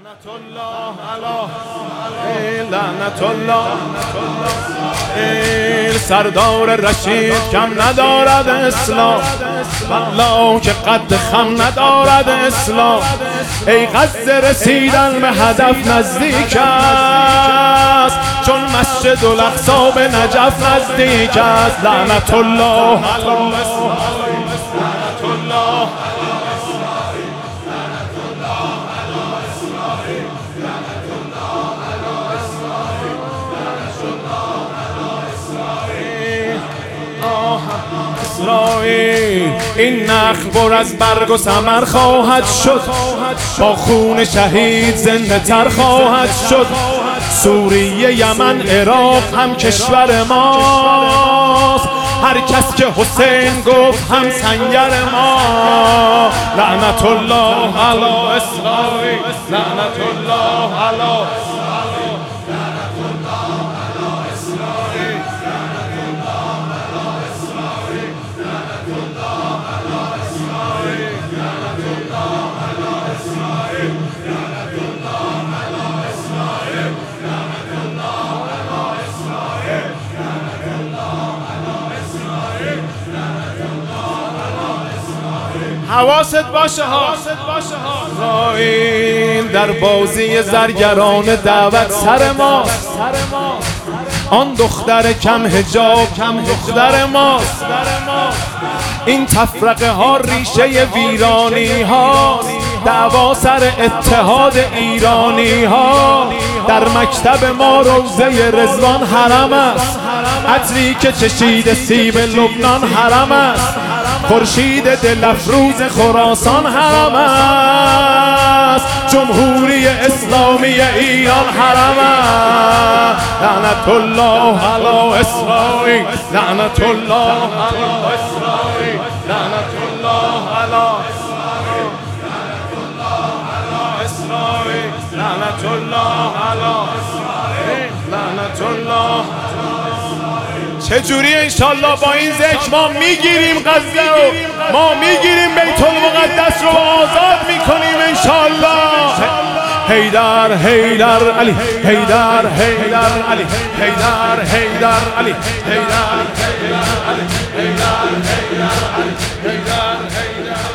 لعنت الله سردار رشید کم ندارد اسلام، والله که قد خم ندارد اسلام. ای غزه رسیدن به هدف نزدیک است، چون مسجد الاقصی به نجف نزدیک است. لعنت الله علی اسرائیل، لعنت الله اسرائیل. این نخل پر از برگ و ثمر خواهد شد، با خون شهید زنده تر خواهد شد. سوریه، یمن، عراق هم کشور ماست، هر کس که حسین گفت هم سنگر ما. لعنت الله علی اسرائیل، لعنت الله علی حواست باشه ها. اسرائیل در بازی زرگران دعوت سر ماست، آن دختر کم حجاب دختر ماست. این تفرقه ها ریشه ویرانی هاست، دعوا سر اتحاد ایرانی ها. در مکتب ما روضه رضوان حرم است، عطری که چشید سیب لبنان حرم است. خورشید دل افروز خراسان حرم است، جمهوری اسلامی ایران حرم است. لعنت الله علی اسرائیل، لعنت الله علی اسرائیل، لعنت الله علی اسرائیل، لعنت الله علی اسرائیل، لعنت الله. چجوری انشالله با این ذکر ما میگیریم غزه رو، ما میگیریم بیت المقدس رو آزاد میکنیم انشالله. حیدر حیدر علی، حیدر حیدر علی، حیدر حیدر علی، حیدر حیدر علی، حیدر حیدر علی، حیدر حیدر